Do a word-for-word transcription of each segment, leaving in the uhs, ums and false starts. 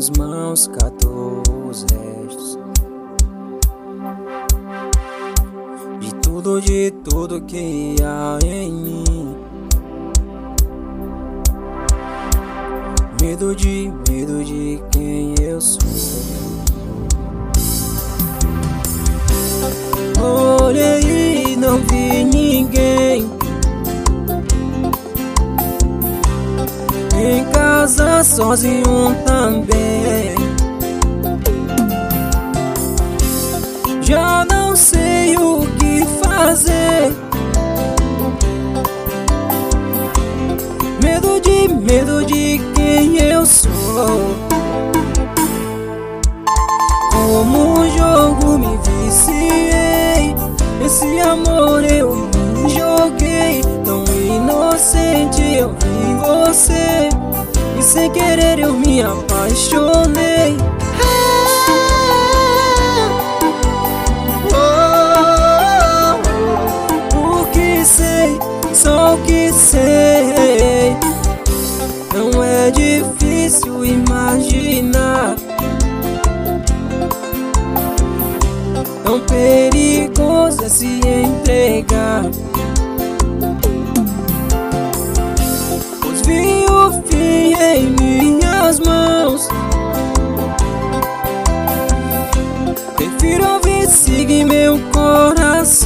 minhas mãos catou os restos de tudo, de tudo que há em mim. Medo de, medo de quem eu sou. Olhei e não vi ninguém em casa, sozinho também. Já não sei o que fazer. Medo de, medo de quem eu sou. Como um jogo me viciei, esse amor eu me joguei. Tão inocente eu vi você, e sem querer eu me apaixonei. Oh, oh, oh, o que sei, só o que sei. Não é difícil imaginar tão perigoso é se entregar. Pois vi o fim em minhas mãos. Prefiro ouvir seguir meu coração.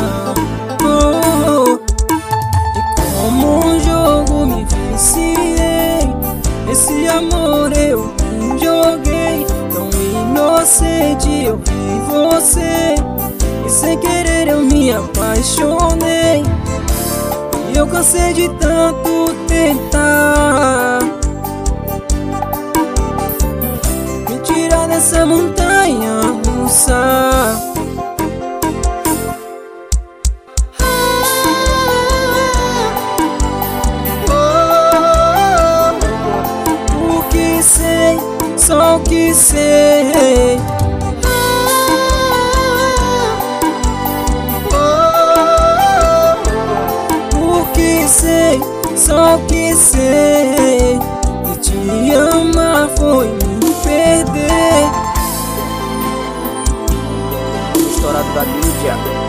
Oh, oh. E como um jogo me viciei, esse amor eu me joguei. Tão inocente eu vi você, e sem querer eu me apaixonei. E eu cansei de tanto tentar me tirar dessa montanha russa. Oh, oh, o que sei, só o que sei. Sei, só que sei que te amar foi me perder. Estourado da mídia.